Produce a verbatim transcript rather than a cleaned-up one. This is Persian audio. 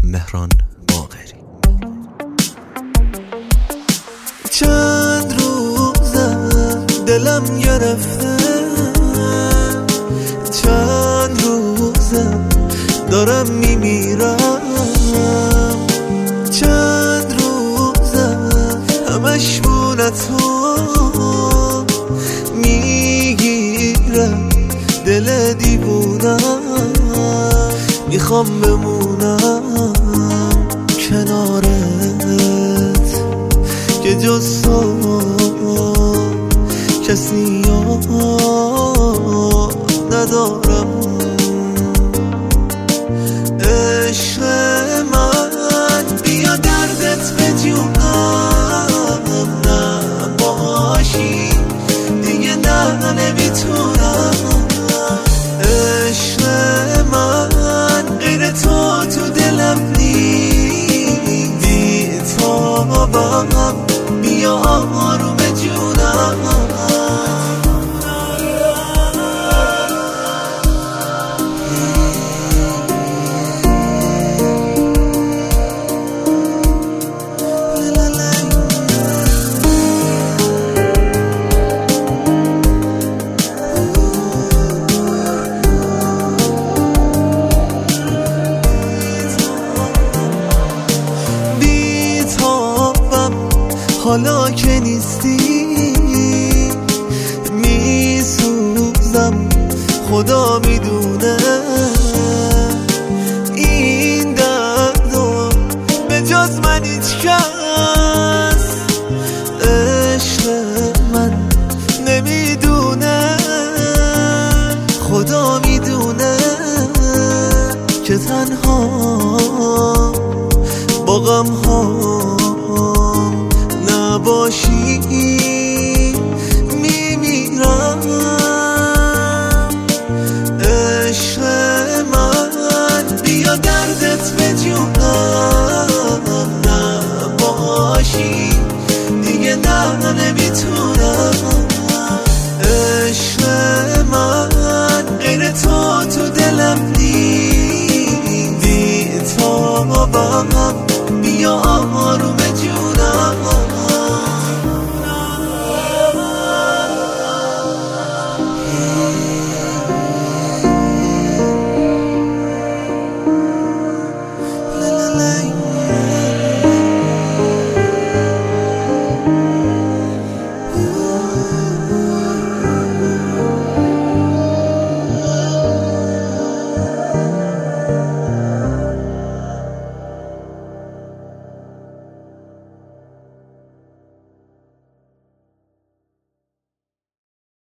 مهران باقری. چند روزه دلم گرفته، چند روزه دارم میمیرم، چند روزه همش بونه تو میگیره دل دیوونم، میخوام بمونم کنارت که جز تو کسی ندارم. عشق من بیا دردت بجونم، نباشی دیگه نه نمیتونم. عشق من غیر تو تو دلم نیست، بی تابم بیا آروم جونم. حالا که نیستی میسوزم، خدا میدونه این دردو به جز من هیچ کس عشق من نمیدونه. خدا میدونه که تنها با غم ها نباشی میمیرم. عشق من بیا دردت بجونم، نباشی دیگه نه نمیتونم. عشق من غیر تو تو دلم نیست، بی تابم